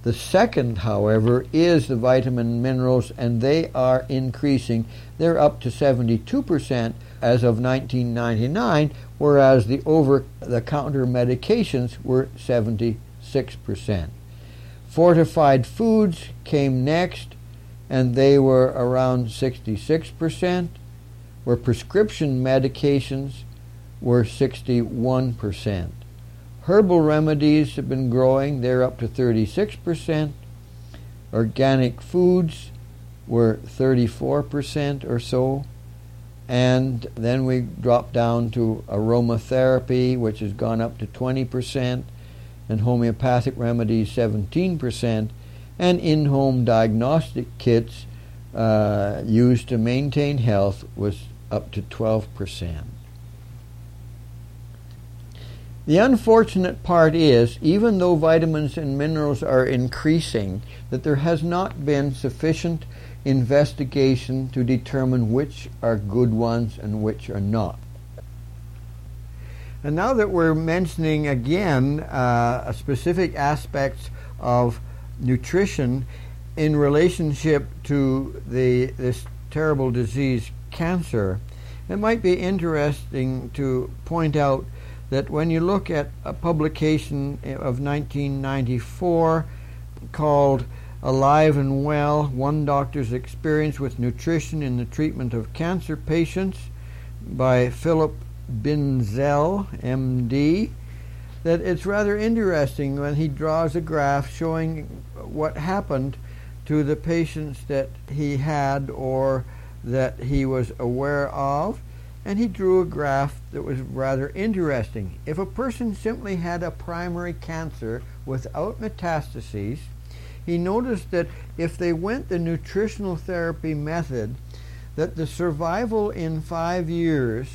The second, however, is the vitamin and minerals, and they are increasing. They're up to 72% as of 1999, whereas the over-the-counter medications were 76%. Fortified foods came next, and they were around 66%, where prescription medications were 61%. Herbal remedies have been growing. They're up to 36%. Organic foods were 34% or so. And then we drop down to aromatherapy, which has gone up to 20%, and homeopathic remedies 17%, and in-home diagnostic kits used to maintain health was up to 12%. The unfortunate part is, even though vitamins and minerals are increasing, that there has not been sufficient investigation to determine which are good ones and which are not. And now that we're mentioning again specific aspects of nutrition in relationship to this terrible disease, cancer, it might be interesting to point out that when you look at a publication of 1994 called Alive and Well, One Doctor's Experience with Nutrition in the Treatment of Cancer Patients by Philip Binzel, MD, that it's rather interesting when he draws a graph showing what happened to the patients that he had or that he was aware of. And he drew a graph that was rather interesting. If a person simply had a primary cancer without metastases, he noticed that if they went the nutritional therapy method, that the survival in 5 years,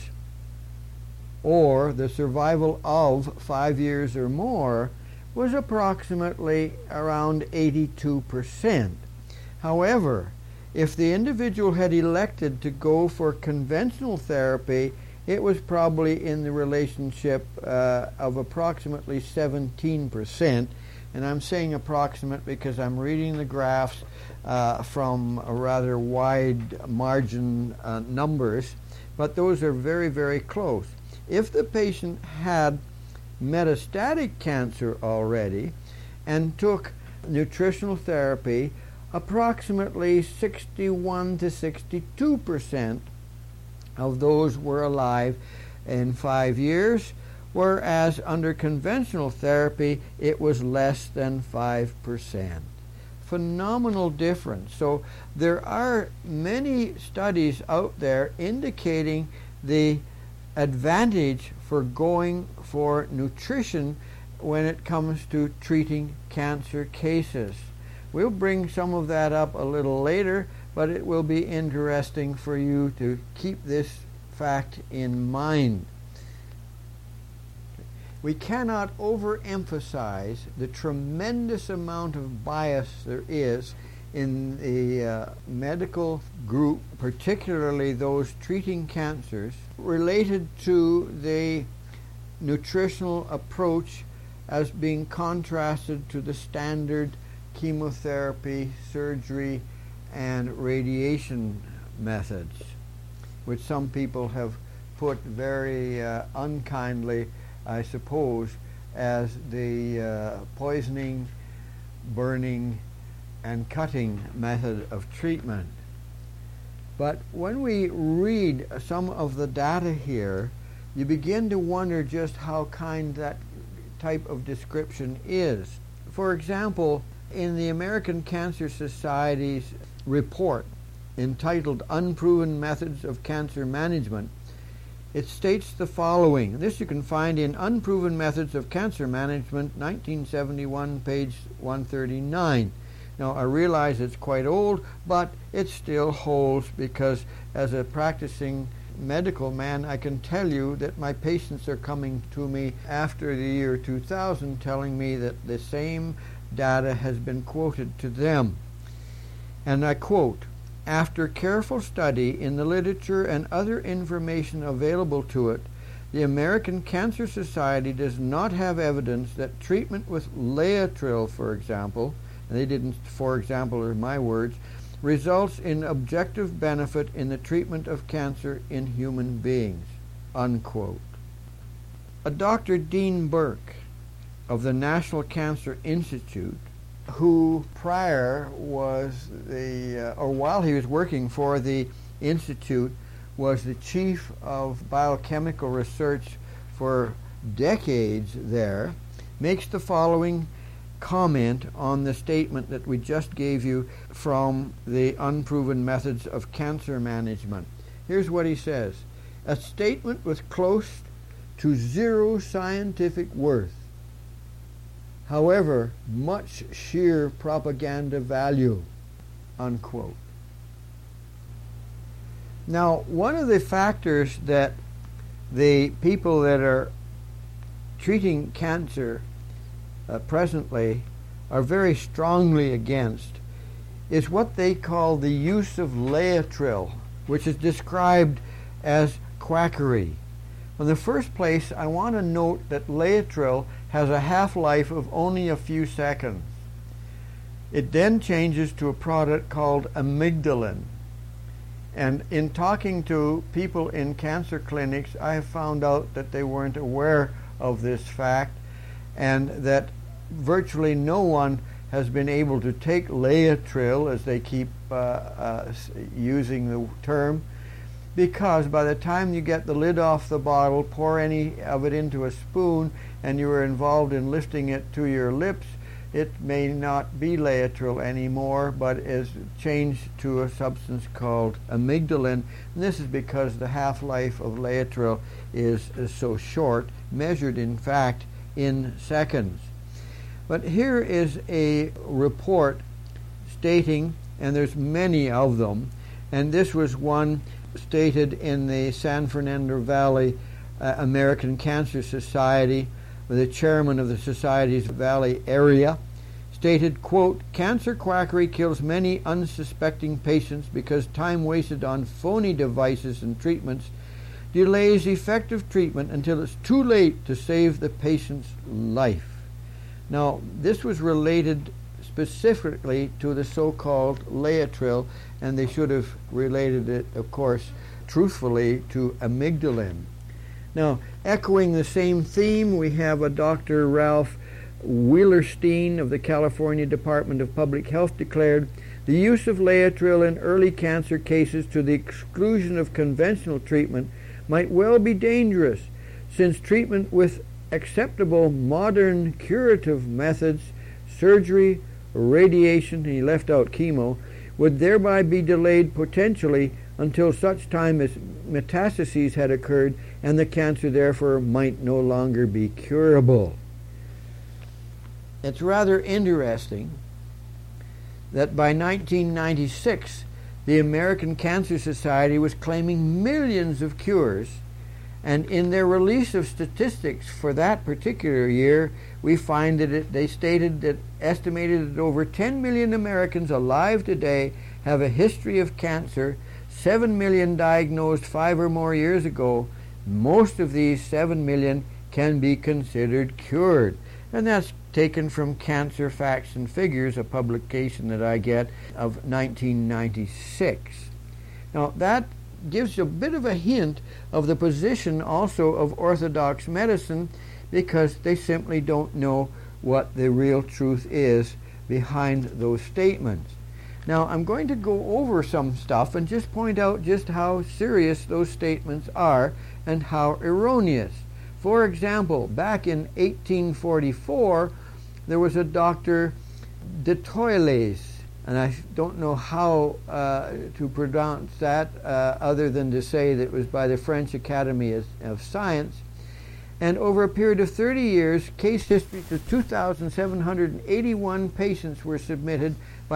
or the survival of 5 years or more, was approximately around 82%. However, if the individual had elected to go for conventional therapy, it was probably in the relationship of approximately 17%. And I'm saying approximate because I'm reading the graphs from a rather wide margin numbers, but those are very, very close. If the patient had metastatic cancer already and took nutritional therapy, approximately 61 to 62% of those were alive in 5 years, whereas under conventional therapy it was less than 5%. Phenomenal difference. So there are many studies out there indicating the advantage for going for nutrition when it comes to treating cancer cases. We'll bring some of that up a little later, but it will be interesting for you to keep this fact in mind. We cannot overemphasize the tremendous amount of bias there is in the medical group, particularly those treating cancers, related to the nutritional approach as being contrasted to the standard chemotherapy, surgery, and radiation methods, which some people have put very unkindly, I suppose, as the poisoning, burning, and cutting method of treatment. But when we read some of the data here, you begin to wonder just how kind that type of description is. For example, in the American Cancer Society's report entitled Unproven Methods of Cancer Management, it states the following. This you can find in Unproven Methods of Cancer Management, 1971, page 139. Now, I realize it's quite old, but it still holds because as a practicing medical man, I can tell you that my patients are coming to me after the year 2000 telling me that the same data has been quoted to them. And I quote, "After careful study in the literature and other information available to it, the American Cancer Society does not have evidence that treatment with Laetrile, for example, and they didn't, for example, are my words, results in objective benefit in the treatment of cancer in human beings, unquote. A Dr. Dean Burke of the National Cancer Institute, who prior was while he was working for the Institute, was the chief of biochemical research for decades there, makes the following comment on the statement that we just gave you from the Unproven Methods of Cancer Management. Here's what he says: a statement with close to zero scientific worth, however, much sheer propaganda value, unquote. Now, one of the factors that the people that are treating cancer presently are very strongly against is what they call the use of Laetrile, which is described as quackery. In the first place, I want to note that Laetrile has a half-life of only a few seconds. It then changes to a product called amygdalin. And in talking to people in cancer clinics, I have found out that they weren't aware of this fact, and that virtually no one has been able to take Laetrile, as they keep using the term, because by the time you get the lid off the bottle, pour any of it into a spoon, and you are involved in lifting it to your lips, it may not be Laetrile anymore, but is changed to a substance called amygdalin. And this is because the half-life of Laetrile is so short, measured in fact in seconds. But here is a report stating, and there's many of them, and this was one stated in the San Fernando Valley American Cancer Society, the chairman of the Society's Valley area, stated, quote, cancer quackery kills many unsuspecting patients because time wasted on phony devices and treatments delays effective treatment until it's too late to save the patient's life. Now, this was related specifically to the so-called Laetrile, and they should have related it, of course, truthfully to amygdalin. Now, echoing the same theme, we have a Dr. Ralph Wielerstein of the California Department of Public Health declared, the use of Laetrile in early cancer cases to the exclusion of conventional treatment might well be dangerous, since treatment with acceptable modern curative methods, surgery, radiation, he left out chemo, would thereby be delayed potentially until such time as metastases had occurred and the cancer therefore might no longer be curable. It's rather interesting that by 1996 the American Cancer Society was claiming millions of cures, and in their release of statistics for that particular year, we find that they stated that estimated that over 10 million Americans alive today have a history of cancer, 7 million diagnosed 5 or more years ago. Most of these 7 million can be considered cured. And that's taken from Cancer Facts and Figures, a publication that I get of 1996. Now, that gives a bit of a hint of the position also of orthodox medicine, because they simply don't know what the real truth is behind those statements. Now, I'm going to go over some stuff and just point out just how serious those statements are and how erroneous. For example, back in 1844, there was a Dr. de Toiles, and I don't know how to pronounce that other than to say that it was by the French Academy of Science. And over a period of 30 years, case histories of 2,781 patients were submitted by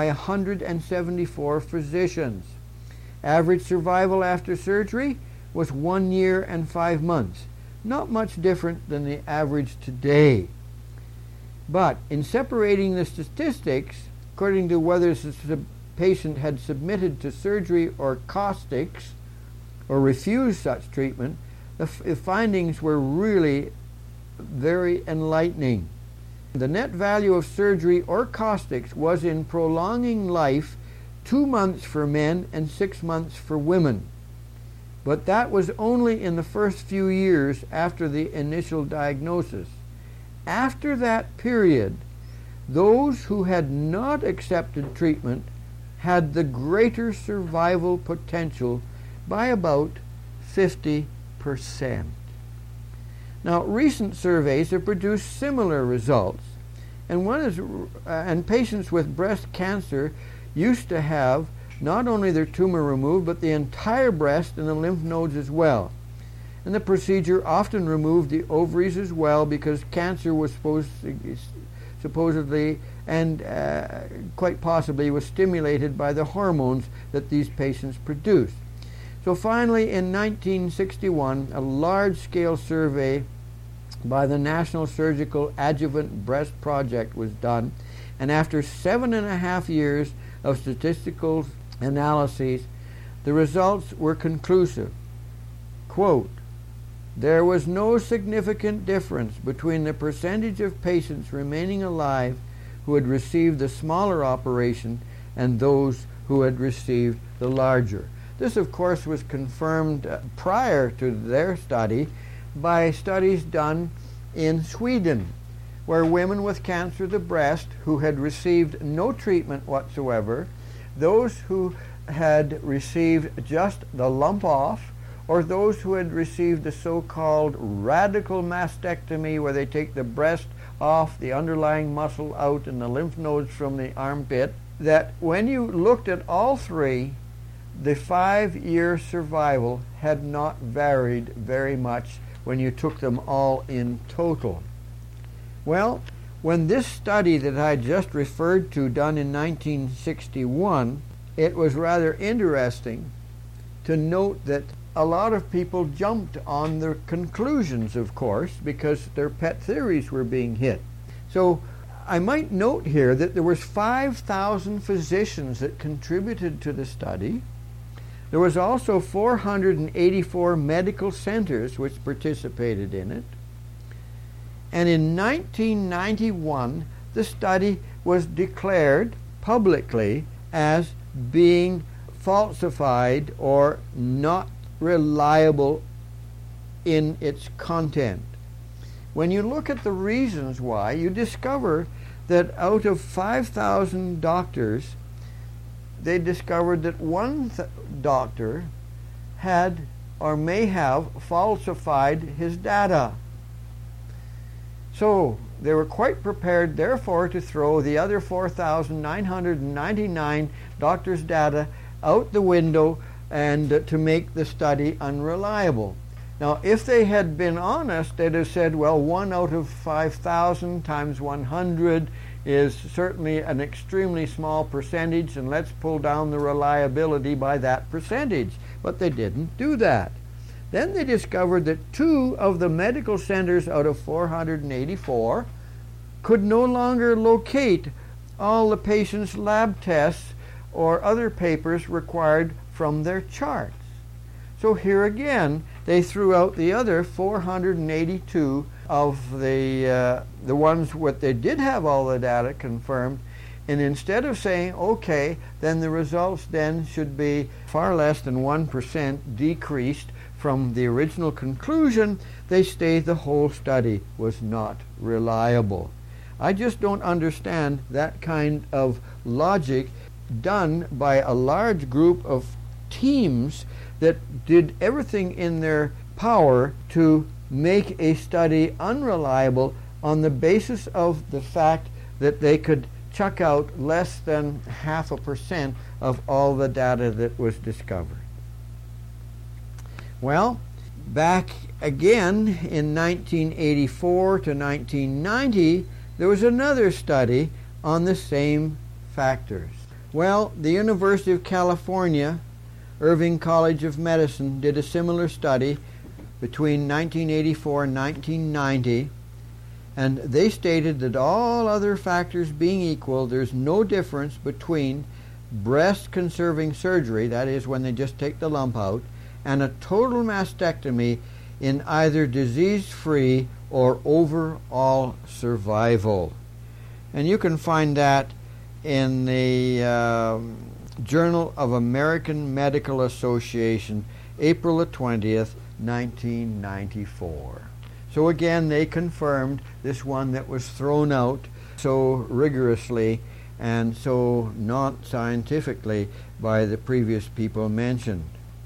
174 physicians. Average survival after surgery was 1 year and 5 months. Not much different than the average today. But in separating the statistics, according to whether the patient had submitted to surgery or caustics or refused such treatment, the findings were really very enlightening. The net value of surgery or caustics was in prolonging life 2 months for men and 6 months for women. But that was only in the first few years after the initial diagnosis. After that period, those who had not accepted treatment had the greater survival potential by about 50%. Now, recent surveys have produced similar results, and patients with breast cancer used to have not only their tumor removed, but the entire breast and the lymph nodes as well. And the procedure often removed the ovaries as well, because cancer was supposedly and quite possibly was stimulated by the hormones that these patients produced. So finally, in 1961, a large-scale survey by the National Surgical Adjuvant Breast Project was done, and after 7.5 years of statistical analyses, the results were conclusive. Quote, "There was no significant difference between the percentage of patients remaining alive who had received the smaller operation and those who had received the larger." This, of course, was confirmed prior to their study by studies done in Sweden, where women with cancer of the breast who had received no treatment whatsoever, those who had received just the lump off, or those who had received the so-called radical mastectomy, where they take the breast off, the underlying muscle out, and the lymph nodes from the armpit, that when you looked at all three, the 5-year survival had not varied very much when you took them all in total. Well, when this study that I just referred to, done in 1961, it was rather interesting to note that a lot of people jumped on their conclusions, of course, because their pet theories were being hit. So I might note here that there was 5,000 physicians that contributed to the study. There was also 484 medical centers which participated in it. And in 1991, the study was declared publicly as being falsified or not reliable in its content. When you look at the reasons why, you discover that out of 5,000 doctors, they discovered that one doctor had or may have falsified his data. So they were quite prepared, therefore, to throw the other 4,999 doctors' data out the window and to make the study unreliable. Now, if they had been honest, they'd have said, well, 1 out of 5,000 times 100 is certainly an extremely small percentage, and let's pull down the reliability by that percentage. But they didn't do that. Then they discovered that 2 of the medical centers out of 484 could no longer locate all the patient's lab tests or other papers required from their charts. So here again, they threw out the other 482 of the ones what they did have all the data confirmed, and instead of saying, okay, then the results then should be far less than 1% decreased from the original conclusion, they say the whole study was not reliable. I just don't understand that kind of logic done by a large group of teams that did everything in their power to make a study unreliable on the basis of the fact that they could chuck out less than 0.5% of all the data that was discovered. Well, back again in 1984 to 1990, there was another study on the same factors. Well, the University of California, Irving College of Medicine, did a similar study between 1984 and 1990, and they stated that all other factors being equal, there's no difference between breast-conserving surgery, that is when they just take the lump out, and a total mastectomy in either disease-free or overall survival. And you can find that in the Journal of American Medical Association, April the 20th, 1994. So again, they confirmed this one that was thrown out so rigorously and so not scientifically by the previous people mentioned.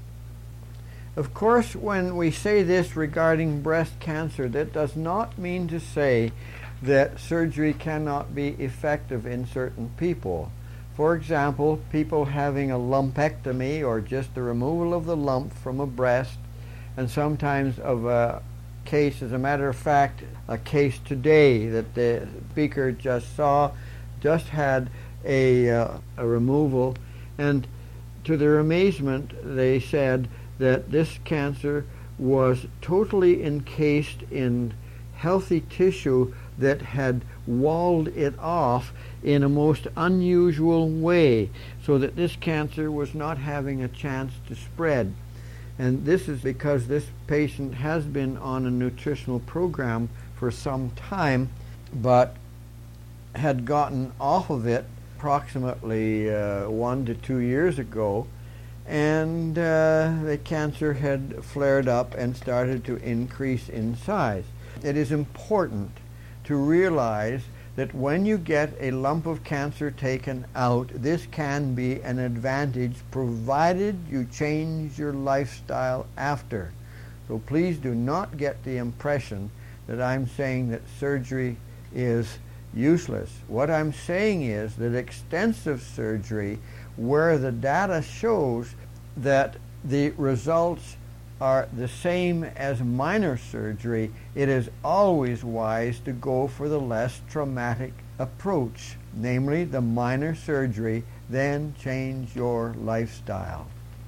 Of course, when we say this regarding breast cancer, that does not mean to say that surgery cannot be effective in certain people. For example, people having a lumpectomy or just the removal of the lump from a breast, and sometimes of a case, as a matter of fact, a case today that the speaker just saw, just had a removal, and to their amazement they said that this cancer was totally encased in healthy tissue that had walled it off in a most unusual way, so that this cancer was not having a chance to spread. And this is because this patient has been on a nutritional program for some time, but had gotten off of it approximately 1 to 2 years ago, and the cancer had flared up and started to increase in size. It is important to realize that when you get a lump of cancer taken out, this can be an advantage provided you change your lifestyle after. So please do not get the impression that I'm saying that surgery is useless. What I'm saying is that extensive surgery, where the data shows that the results are the same as minor surgery, it is always wise to go for the less traumatic approach, namely the minor surgery, then change your lifestyle.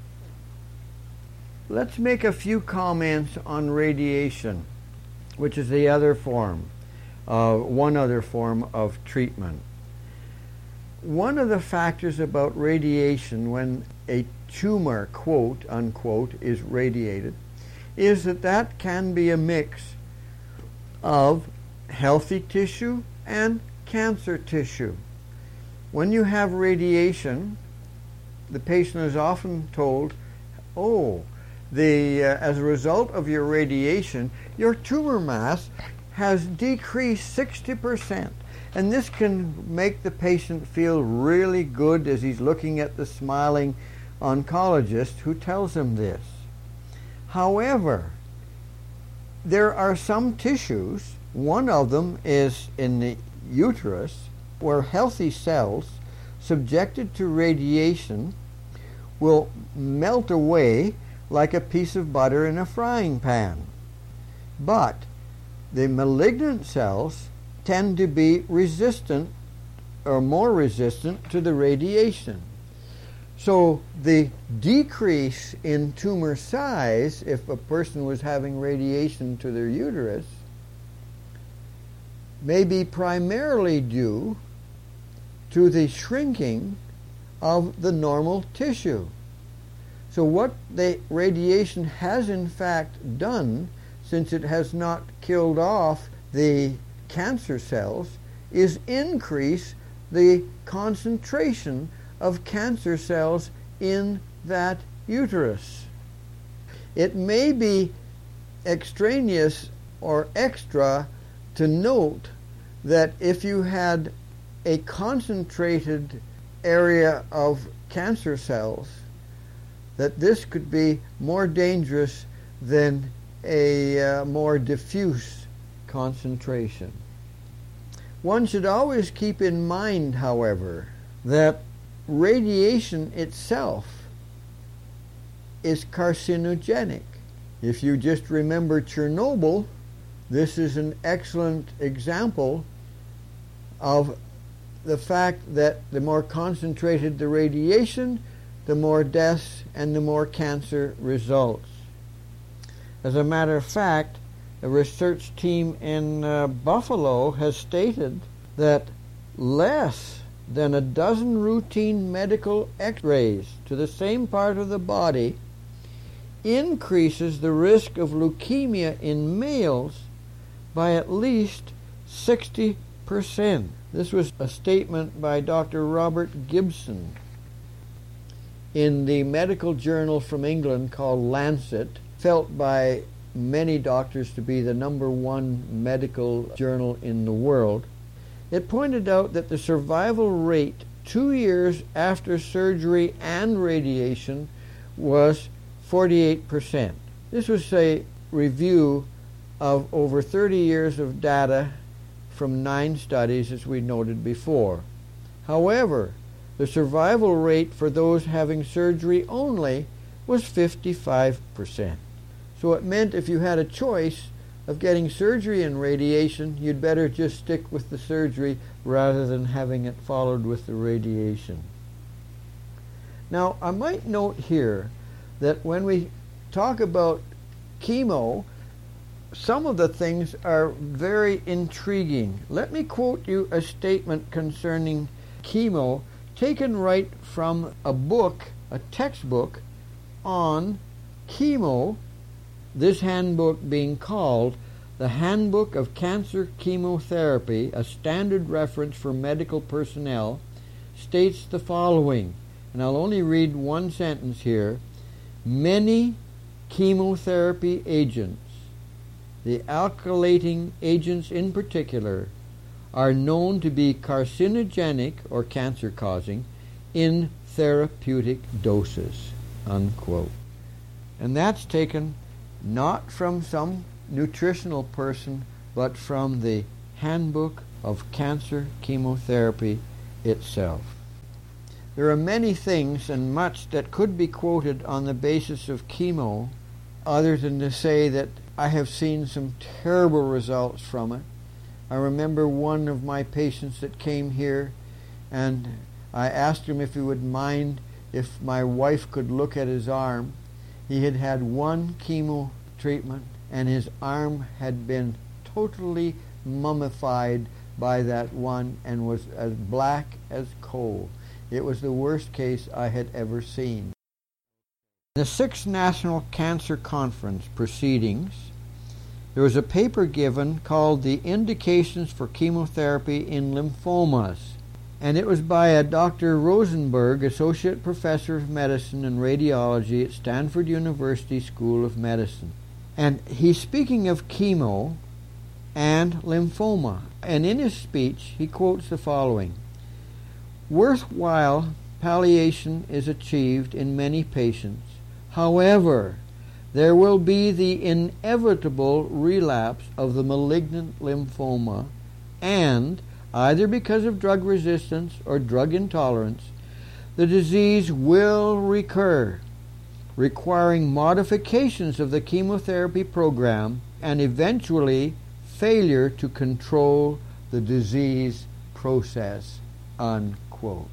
Let's make a few comments on radiation, which is the other form, one other form of treatment. One of the factors about radiation when a tumor, quote unquote, is radiated, is that can be a mix of healthy tissue and cancer tissue. When you have radiation, the patient is often told, as a result of your radiation, your tumor mass has decreased 60%. And this can make the patient feel really good as he's looking at the smiling oncologist who tells him this. However, there are some tissues, one of them is in the uterus, where healthy cells subjected to radiation will melt away like a piece of butter in a frying pan. But the malignant cells tend to be resistant or more resistant to the radiation. So the decrease in tumor size, if a person was having radiation to their uterus, may be primarily due to the shrinking of the normal tissue. So what the radiation has in fact done, since it has not killed off the cancer cells, is increase the concentration of cancer cells in that uterus. It may be extraneous or extra to note that if you had a concentrated area of cancer cells, that this could be more dangerous than a more diffuse concentration. One should always keep in mind, however, that radiation itself is carcinogenic. If you just remember Chernobyl, this is an excellent example of the fact that the more concentrated the radiation, the more deaths and the more cancer results. As a matter of fact, a research team in Buffalo has stated that less than a dozen routine medical x-rays to the same part of the body increases the risk of leukemia in males by at least 60%. This was a statement by Dr. Robert Gibson in the medical journal from England called Lancet, felt by many doctors to be the #1 medical journal in the world. It pointed out that the survival rate 2 years after surgery and radiation was 48%. This was a review of over 30 years of data from 9 studies, as we noted before. However, the survival rate for those having surgery only was 55%. So it meant if you had a choice of getting surgery and radiation, you'd better just stick with the surgery rather than having it followed with the radiation. Now, I might note here that when we talk about chemo, some of the things are very intriguing. Let me quote you a statement concerning chemo taken right from a book, a textbook on chemo, this handbook being called The Handbook of Cancer Chemotherapy, a standard reference for medical personnel, states the following, and I'll only read one sentence here. Many chemotherapy agents, the alkylating agents in particular, are known to be carcinogenic or cancer-causing in therapeutic doses, unquote. And that's taken not from some nutritional person, but from the Handbook of Cancer Chemotherapy itself. There are many things and much that could be quoted on the basis of chemo, other than to say that I have seen some terrible results from it. I remember one of my patients that came here, and I asked him if he would mind if my wife could look at his arm. He had had one chemo treatment, and his arm had been totally mummified by that one and was as black as coal. It was the worst case I had ever seen. The 6th National Cancer Conference proceedings, there was a paper given called The Indications for Chemotherapy in Lymphomas, and it was by a Dr. Rosenberg, Associate Professor of Medicine and Radiology at Stanford University School of Medicine. And he's speaking of chemo and lymphoma, and in his speech he quotes the following: "Worthwhile palliation is achieved in many patients. However, there will be the inevitable relapse of the malignant lymphoma, and, either because of drug resistance or drug intolerance, the disease will recur, requiring modifications of the chemotherapy program and eventually failure to control the disease process," unquote.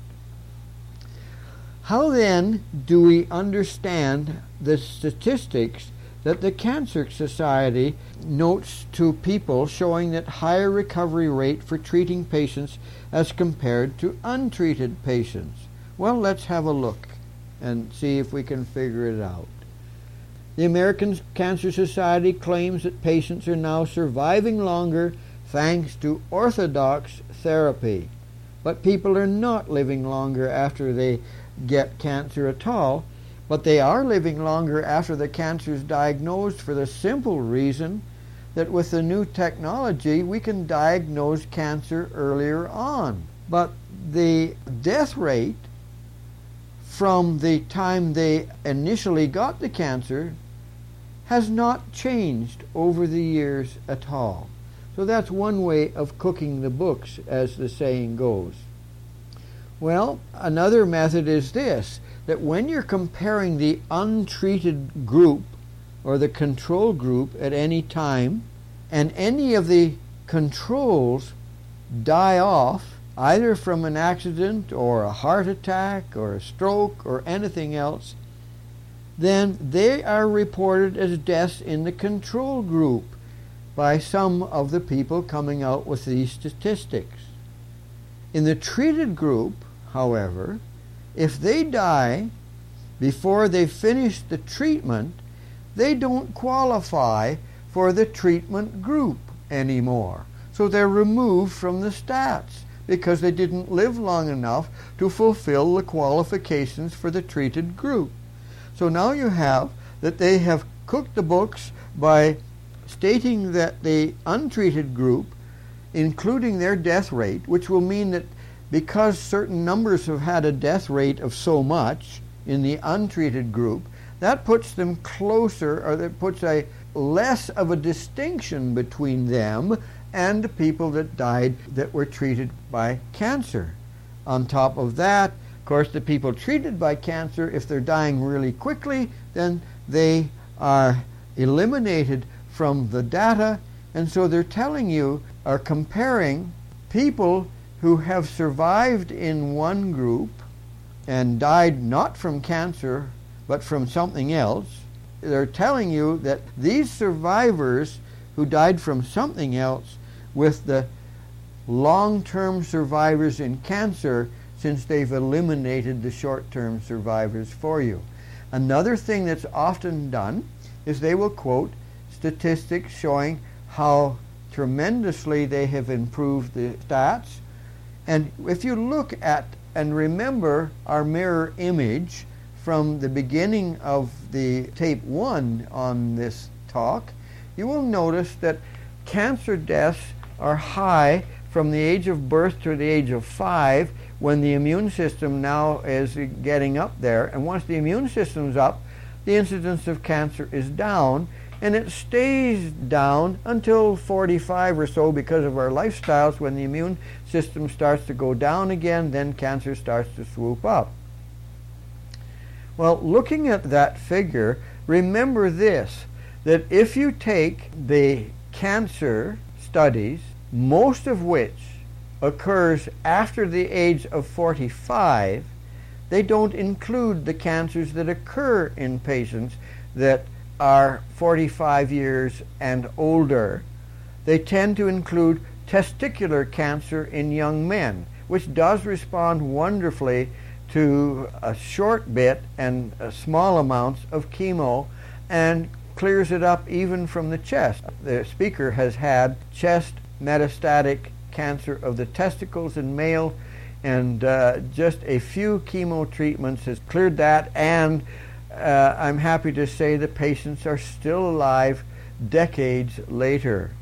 How then do we understand the statistics that the Cancer Society notes to people showing that higher recovery rate for treating patients as compared to untreated patients? Well, let's have a look and see if we can figure it out. The American Cancer Society claims that patients are now surviving longer thanks to orthodox therapy. But people are not living longer after they get cancer at all, but they are living longer after the cancer is diagnosed, for the simple reason that with the new technology we can diagnose cancer earlier on. But the death rate from the time they initially got the cancer has not changed over the years at all. So that's one way of cooking the books, as the saying goes. Well, another method is this, that when you're comparing the untreated group or the control group at any time, and any of the controls die off, either from an accident or a heart attack or a stroke or anything else, then they are reported as deaths in the control group by some of the people coming out with these statistics. In the treated group, however, if they die before they finish the treatment, they don't qualify for the treatment group anymore. So so they're removed from the stats because they didn't live long enough to fulfill the qualifications for the treated group. So now you have that they have cooked the books by stating that the untreated group, including their death rate, which will mean that because certain numbers have had a death rate of so much in the untreated group, that puts them closer, or that puts a less of a distinction between them and the people that died that were treated by cancer. On top of that, of course, the people treated by cancer, if they're dying really quickly, then they are eliminated from the data, and so they're telling you, are comparing people who have survived in one group and died not from cancer but from something else. They're telling you that these survivors who died from something else with the long-term survivors in cancer, since they've eliminated the short-term survivors for you. Another thing that's often done is they will quote statistics showing how tremendously they have improved the stats. And if you look at and remember our mirror image from the beginning of the tape 1 on this talk, you will notice that cancer deaths are high from the age of birth to the age of 5, when the immune system now is getting up there. And once the immune system's up, the incidence of cancer is down, and it stays down until 45 or so because of our lifestyles. When the immune system starts to go down again, then cancer starts to swoop up. Well, looking at that figure, remember this, that if you take the cancer studies, most of which occurs after the age of 45, they don't include the cancers that occur in patients that are 45 years and older. They tend to include testicular cancer in young men, which does respond wonderfully to a short bit and small amounts of chemo, and clears it up even from the chest. The speaker has had chest metastatic cancer of the testicles in male, and just a few chemo treatments has cleared that, and I'm happy to say the patients are still alive decades later.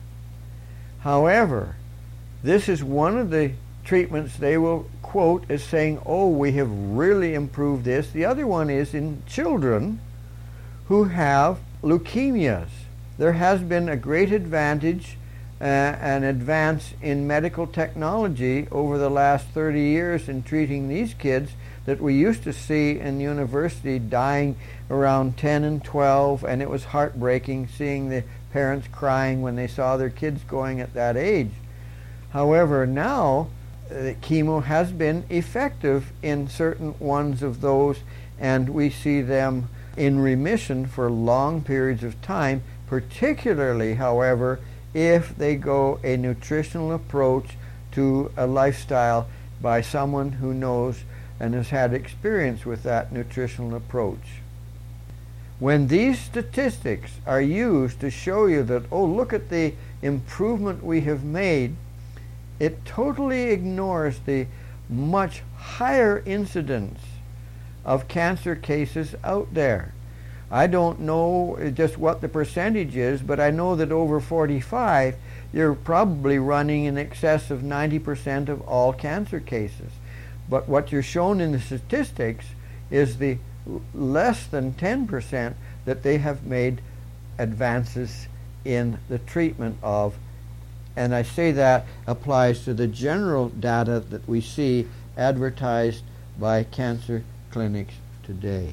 However, this is one of the treatments they will quote as saying, oh, we have really improved this. The other one is in children who have leukemias. There has been a great advantage, an advance in medical technology over the last 30 years in treating these kids that we used to see in university dying around 10 and 12, and it was heartbreaking seeing the parents crying when they saw their kids going at that age. However, now chemo has been effective in certain ones of those, and we see them in remission for long periods of time, particularly, however, if they go a nutritional approach to a lifestyle by someone who knows and has had experience with that nutritional approach. When these statistics are used to show you that, oh, look at the improvement we have made, it totally ignores the much higher incidence of cancer cases out there. I don't know just what the percentage is, but I know that over 45, you're probably running in excess of 90% of all cancer cases. But what you're shown in the statistics is the less than 10% that they have made advances in the treatment of. And I say that applies to the general data that we see advertised by cancer clinics today.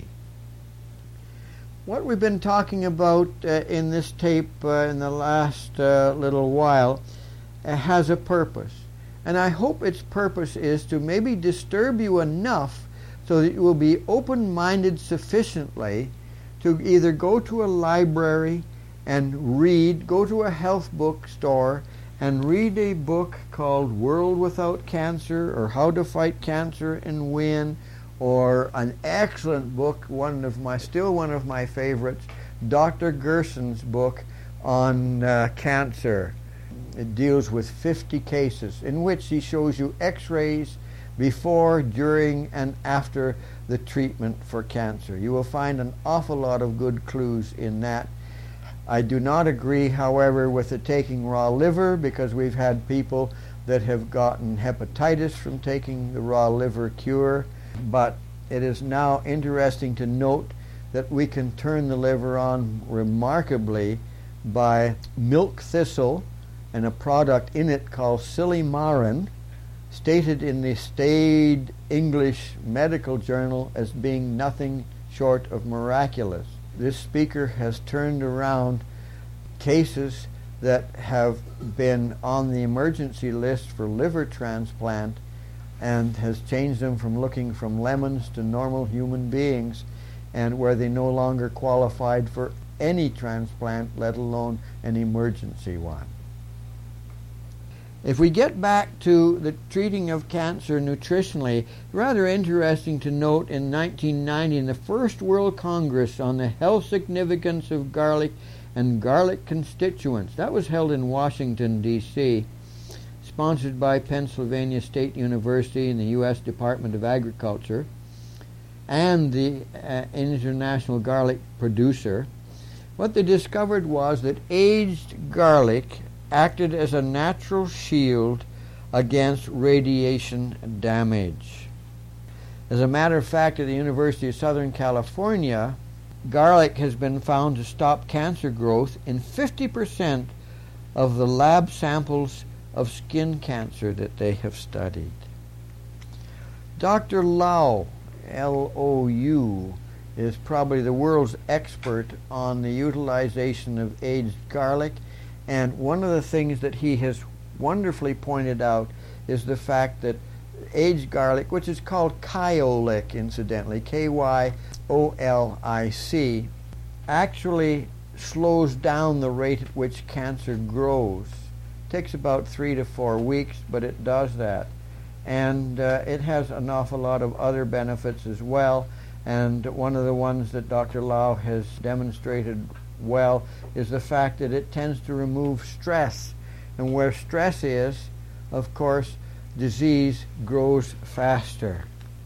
What we've been talking about in this tape in the last little while has a purpose. And I hope its purpose is to maybe disturb you enough so that you will be open-minded sufficiently to either go to a library and read, go to a health bookstore and read a book called World Without Cancer, or How to Fight Cancer and Win, or an excellent book, still one of my favorites, Dr. Gerson's book on cancer. It deals with 50 cases in which he shows you x-rays before, during, and after the treatment for cancer. You will find an awful lot of good clues in that. I do not agree, however, with the taking raw liver, because we've had people that have gotten hepatitis from taking the raw liver cure. But it is now interesting to note that we can turn the liver on remarkably by milk thistle and a product in it called Silymarin, stated in the staid English medical journal as being nothing short of miraculous. This speaker has turned around cases that have been on the emergency list for liver transplant and has changed them from looking from lemons to normal human beings, and where they no longer qualified for any transplant, let alone an emergency one. If we get back to the treating of cancer nutritionally, rather interesting to note in 1990 in the First World Congress on the Health Significance of Garlic and Garlic Constituents, that was held in Washington, D.C., sponsored by Pennsylvania State University and the U.S. Department of Agriculture and the international garlic producer. What they discovered was that aged garlic acted as a natural shield against radiation damage. As a matter of fact, at the University of Southern California, garlic has been found to stop cancer growth in 50% of the lab samples of skin cancer that they have studied. Dr. Lau, L-O-U, is probably the world's expert on the utilization of aged garlic. And one of the things that he has wonderfully pointed out is the fact that aged garlic, which is called Kyolic, incidentally, K-Y-O-L-I-C, actually slows down the rate at which cancer grows. It takes about 3 to 4 weeks, but it does that. And it has an awful lot of other benefits as well. And one of the ones that Dr. Lau has demonstrated well is the fact that it tends to remove stress, and where stress is, of course, disease grows faster.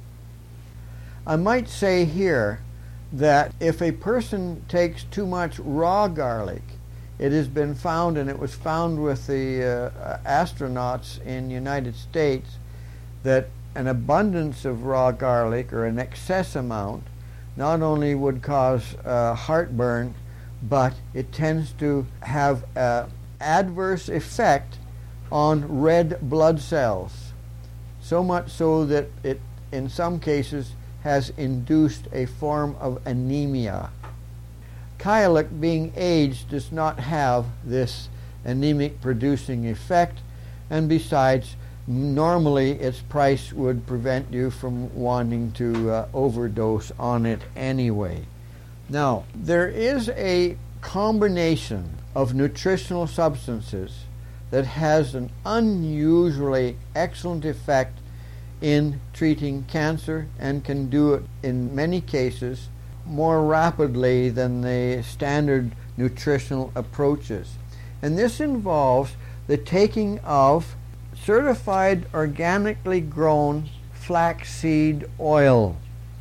I might say here that if a person takes too much raw garlic, it has been found, and it was found with the astronauts in the United States, that an abundance of raw garlic, or an excess amount, not only would cause heartburn, but it tends to have an adverse effect on red blood cells, so much so that it, in some cases, has induced a form of anemia. Kyolic, being aged, does not have this anemic producing effect, and besides, normally its price would prevent you from wanting to overdose on it anyway. Now, there is a combination of nutritional substances that has an unusually excellent effect in treating cancer, and can do it in many cases more rapidly than the standard nutritional approaches. And this involves the taking of certified organically grown flaxseed oil.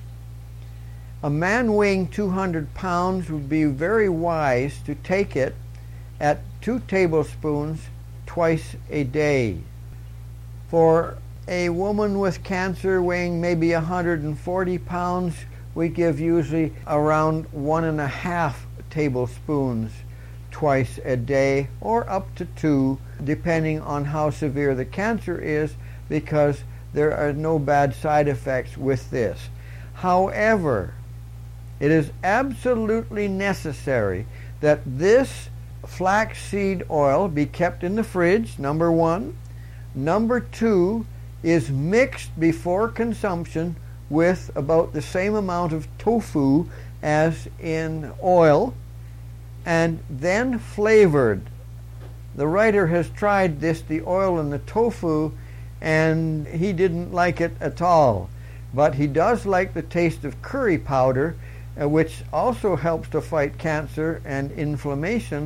A man weighing 200 pounds would be very wise to take it at 2 tablespoons twice a day. For a woman with cancer weighing maybe 140 pounds, we give usually around 1.5 tablespoons twice a day, or up to 2, depending on how severe the cancer is, because there are no bad side effects with this. However, it is absolutely necessary that this flaxseed oil be kept in the fridge, number 1. Number 2 is mixed before consumption with about the same amount of tofu as in oil, and then flavored. The writer has tried this, the oil and the tofu, and he didn't like it at all. But he does like the taste of curry powder, which also helps to fight cancer and inflammation.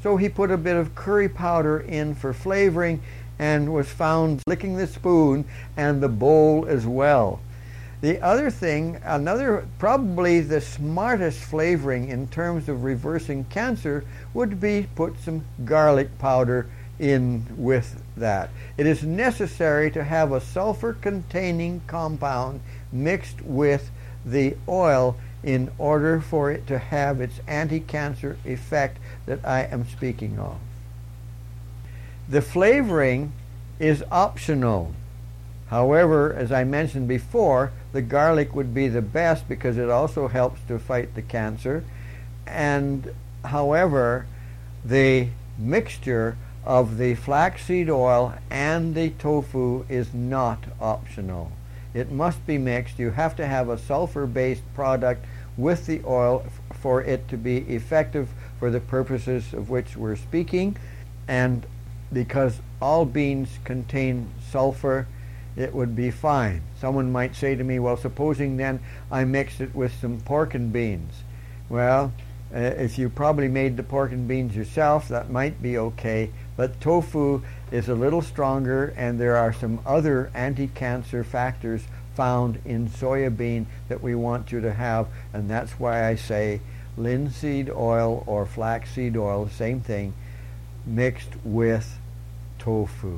So he put a bit of curry powder in for flavoring and was found licking the spoon and the bowl as well. The other thing, probably the smartest flavoring in terms of reversing cancer would be put some garlic powder in with that. It is necessary to have a sulfur-containing compound mixed with the oil in order for it to have its anti-cancer effect that I am speaking of. The flavoring is optional. However, as I mentioned before, the garlic would be the best because it also helps to fight the cancer. And however, the mixture of the flaxseed oil and the tofu is not optional. It must be mixed. You have to have a sulfur-based product with the oil for it to be effective for the purposes of which we're speaking. And because all beans contain sulfur, it would be fine. Someone might say to me, well, supposing then I mixed it with some pork and beans. Well, if you probably made the pork and beans yourself, that might be okay. But tofu is a little stronger, and there are some other anti-cancer factors found in soya bean that we want you to have, and that's why I say linseed oil or flaxseed oil, same thing, mixed with tofu.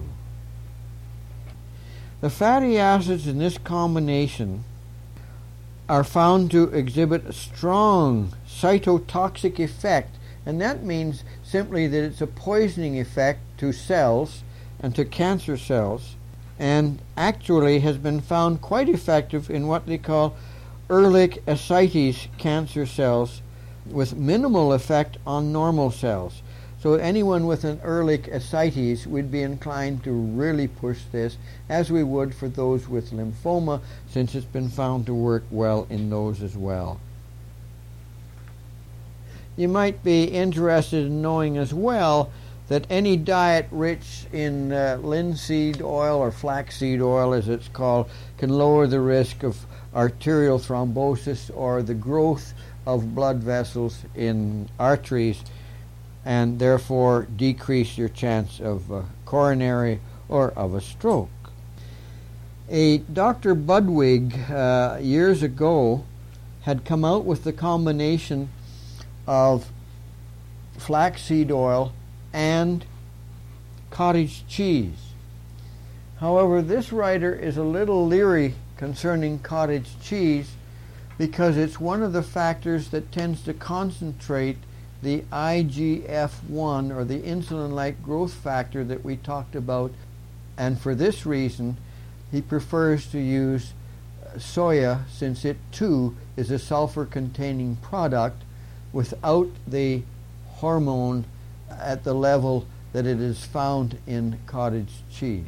The fatty acids in this combination are found to exhibit a strong cytotoxic effect, and that means simply that it's a poisoning effect to cells and to cancer cells, and actually has been found quite effective in what they call Ehrlich ascites cancer cells with minimal effect on normal cells. So anyone with an Ehrlich ascites would be inclined to really push this, as we would for those with lymphoma, since it's been found to work well in those as well. You might be interested in knowing as well that any diet rich in linseed oil or flaxseed oil, as it's called, can lower the risk of arterial thrombosis or the growth of blood vessels in arteries, and therefore decrease your chance of coronary or of a stroke. A Dr. Budwig years ago had come out with the combination of flaxseed oil and cottage cheese. However, this writer is a little leery concerning cottage cheese because it's one of the factors that tends to concentrate the IGF-1, or the insulin-like growth factor that we talked about, and for this reason he prefers to use soya, since it too is a sulfur-containing product without the hormone at the level that it is found in cottage cheese.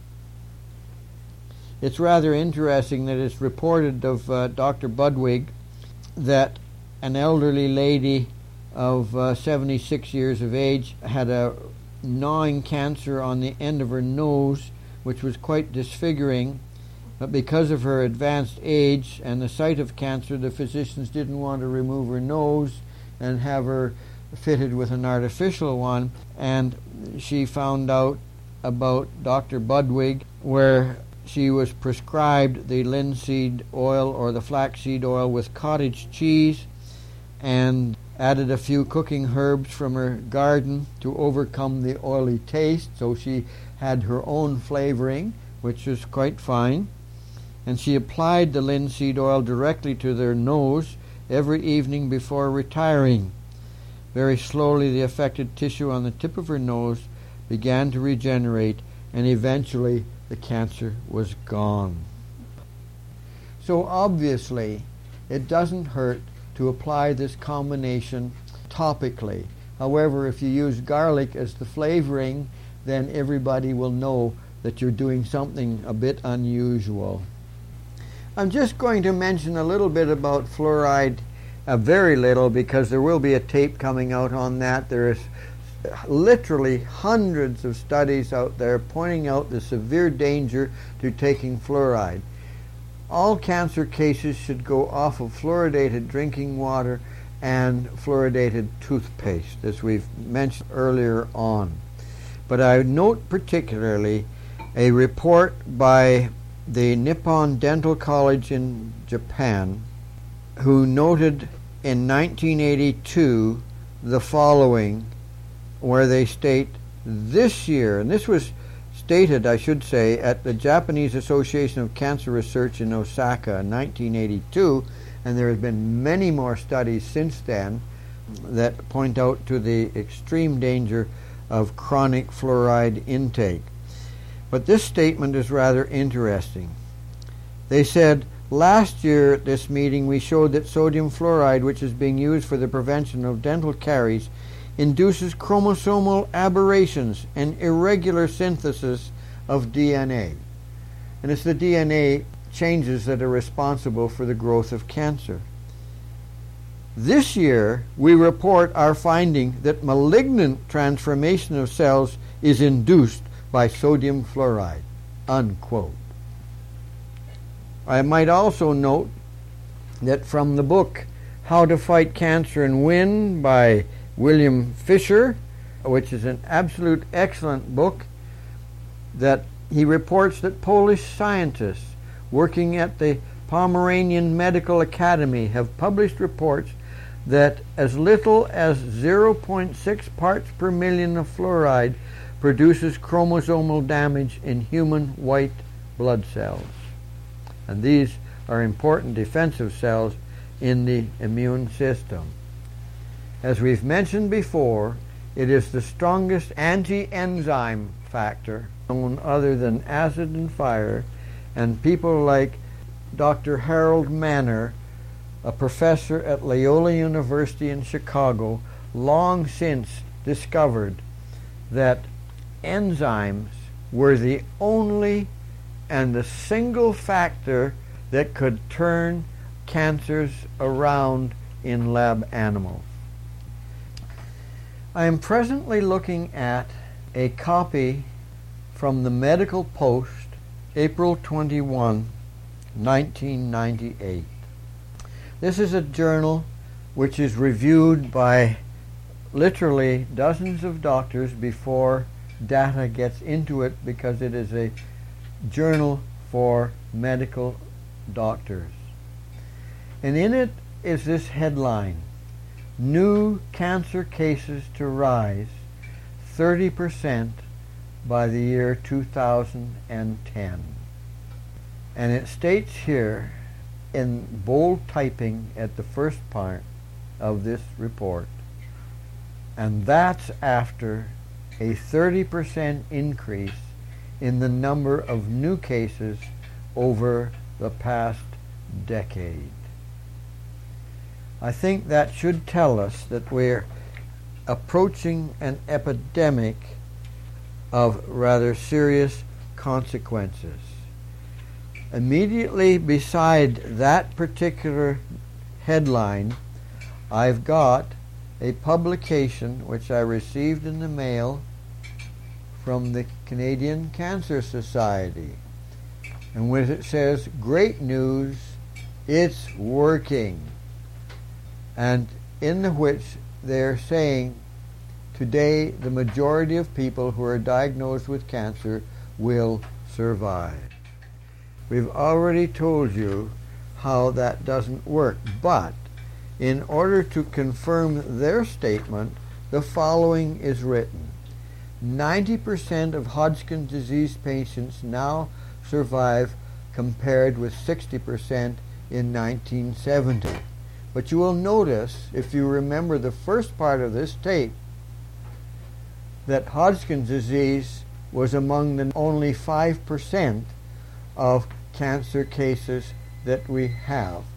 It's rather interesting that it's reported of Dr. Budwig that an elderly lady of 76 years of age had a gnawing cancer on the end of her nose, which was quite disfiguring. But because of her advanced age and the sight of cancer, the physicians didn't want to remove her nose and have her fitted with an artificial one. And she found out about Dr. Budwig, where she was prescribed the linseed oil or the flaxseed oil with cottage cheese, and added a few cooking herbs from her garden to overcome the oily taste. So she had her own flavoring, which was quite fine. And she applied the linseed oil directly to their nose every evening before retiring. Very slowly the affected tissue on the tip of her nose began to regenerate, and eventually the cancer was gone. So obviously it doesn't hurt to apply this combination topically. However, if you use garlic as the flavoring, then everybody will know that you're doing something a bit unusual. I'm just going to mention a little bit about fluoride, very little, because there will be a tape coming out on that. There is literally hundreds of studies out there pointing out the severe danger to taking fluoride. All cancer cases should go off of fluoridated drinking water, and fluoridated toothpaste, as we've mentioned earlier on. But I note particularly a report by the Nippon Dental College in Japan, who noted in 1982 the following, where they state this year, and this was stated, I should say, at the Japanese Association of Cancer Research in Osaka in 1982, and there have been many more studies since then that point out to the extreme danger of chronic fluoride intake. But this statement is rather interesting. They said, last year at this meeting we showed that sodium fluoride, which is being used for the prevention of dental caries, induces chromosomal aberrations and irregular synthesis of DNA. And it's the DNA changes that are responsible for the growth of cancer. This year, we report our finding that malignant transformation of cells is induced by sodium fluoride, unquote. I might also note that from the book How to Fight Cancer and Win by William Fisher, which is an absolute excellent book, that he reports that Polish scientists working at the Pomeranian Medical Academy have published reports that as little as 0.6 parts per million of fluoride produces chromosomal damage in human white blood cells. And these are important defensive cells in the immune system. As we've mentioned before, it is the strongest anti-enzyme factor known other than acid and fire, and people like Dr. Harold Manner, a professor at Loyola University in Chicago, long since discovered that enzymes were the only and the single factor that could turn cancers around in lab animals. I am presently looking at a copy from the Medical Post, April 21, 1998. This is a journal which is reviewed by literally dozens of doctors before data gets into it, because it is a journal for medical doctors. And in it is this headline: New cancer cases to rise 30% by the year 2010. And it states here in bold typing at the first part of this report, and that's after a 30% increase in the number of new cases over the past decade. I think that should tell us that we're approaching an epidemic of rather serious consequences. Immediately beside that particular headline, I've got a publication which I received in the mail from the Canadian Cancer Society, and when it says, "Great news, it's working," and in which they're saying today the majority of people who are diagnosed with cancer will survive. We've already told you how that doesn't work, but in order to confirm their statement, the following is written: 90% of Hodgkin's disease patients now survive, compared with 60% in 1970. But you will notice, if you remember the first part of this tape, that Hodgkin's disease was among the only 5% of cancer cases that we have.